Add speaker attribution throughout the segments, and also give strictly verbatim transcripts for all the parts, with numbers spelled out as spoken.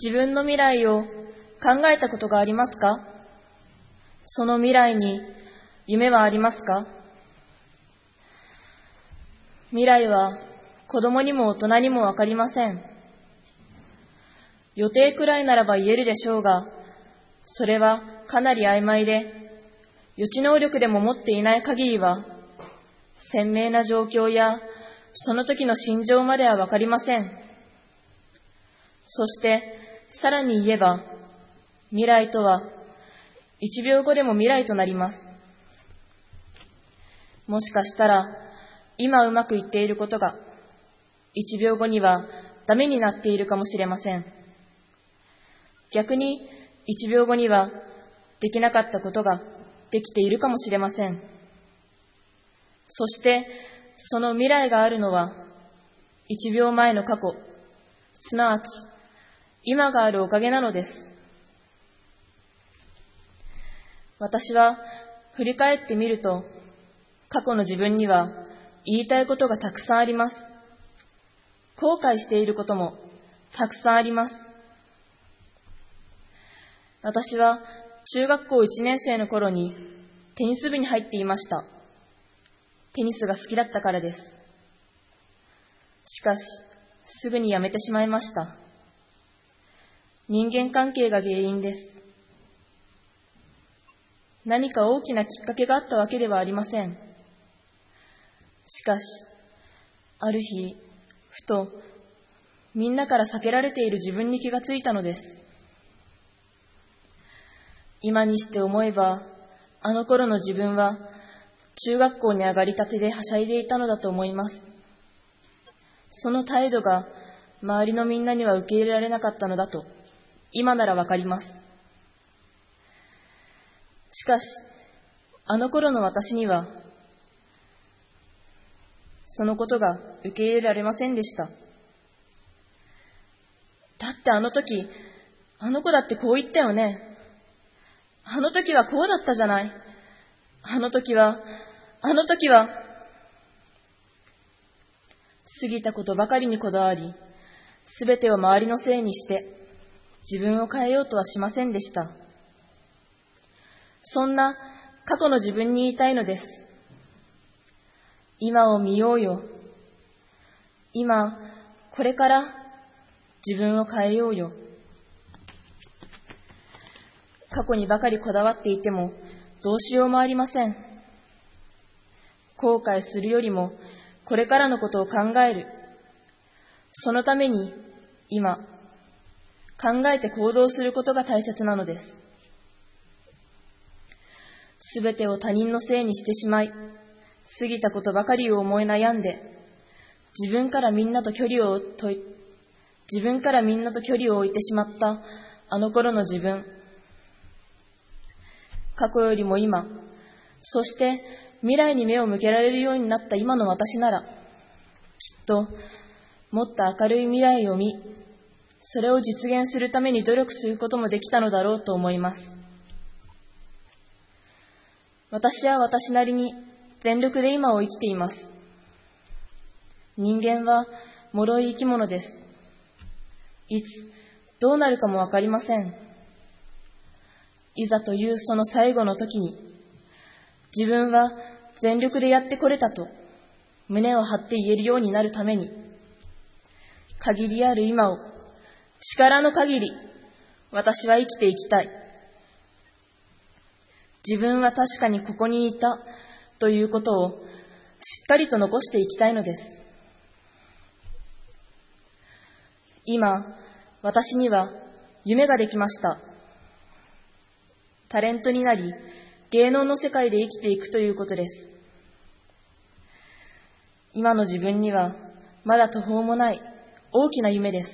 Speaker 1: 自分の未来を考えたことがありますか？その未来に夢はありますか？未来は子供にも大人にもわかりません。予定くらいならば言えるでしょうが、それはかなり曖昧で、予知能力でも持っていない限りは、鮮明な状況やその時の心情まではわかりません。そして、さらに言えば、未来とはいちびょうごでも未来となります。もしかしたら、今うまくいっていることが、いちびょうごにはダメになっているかもしれません。逆に、いちびょうごにはできなかったことができているかもしれません。そして、その未来があるのは、いちびょうまえの過去、すなわち、今があるおかげなのです。私は振り返ってみると、過去の自分には言いたいことがたくさんあります。後悔していることもたくさんあります。私は中学校いちねん生の頃にテニス部に入っていました。テニスが好きだったからです。しかし、すぐにやめてしまいました。人間関係が原因です。何か大きなきっかけがあったわけではありません。しかし、ある日、ふと、みんなから避けられている自分に気がついたのです。今にして思えば、あの頃の自分は、中学校に上がりたてではしゃいでいたのだと思います。その態度が、周りのみんなには受け入れられなかったのだと、今ならわかります。しかし、あの頃の私には、そのことが受け入れられませんでした。だってあの時、あの子だってこう言ったよね。あの時はこうだったじゃない。あの時は、あの時は、過ぎたことばかりにこだわり、すべてを周りのせいにして、自分を変えようとはしませんでした。そんな過去の自分に言いたいのです。今を見ようよ。今、これから自分を変えようよ。過去にばかりこだわっていてもどうしようもありません。後悔するよりもこれからのことを考える。そのために今、考えて行動することが大切なのです。すべてを他人のせいにしてしまい、過ぎたことばかりを思い悩んで、自分からみんなと距離をとい、自分からみんなと距離を置いてしまったあの頃の自分。過去よりも今、そして未来に目を向けられるようになった今の私なら、きっともっと明るい未来を見、それを実現するために努力することもできたのだろうと思います。私は私なりに全力で今を生きています。人間は脆い生き物です。いつ、どうなるかもわかりません。いざというその最後の時に、自分は全力でやってこれたと胸を張って言えるようになるために、限りある今を力の限り私は生きていきたい。自分は確かにここにいたということをしっかりと残していきたいのです。今、私には夢ができました。タレントになり、芸能の世界で生きていくということです。今の自分にはまだ途方もない大きな夢です。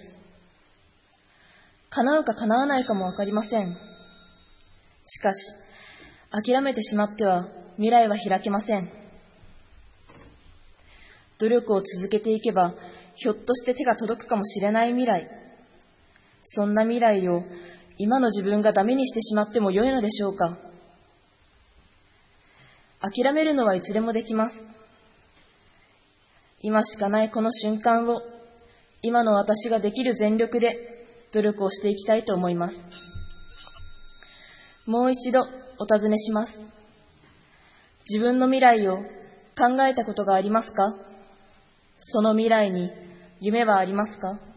Speaker 1: 叶うか叶わないかもわかりません。しかし、諦めてしまっては未来は開けません。努力を続けていけば、ひょっとして手が届くかもしれない未来。そんな未来を今の自分がダメにしてしまっても良いのでしょうか。諦めるのはいつでもできます。今しかないこの瞬間を、今の私ができる全力で努力をしていきたいと思います。もう一度お尋ねします。自分の未来を考えたことがありますか？その未来に夢はありますか？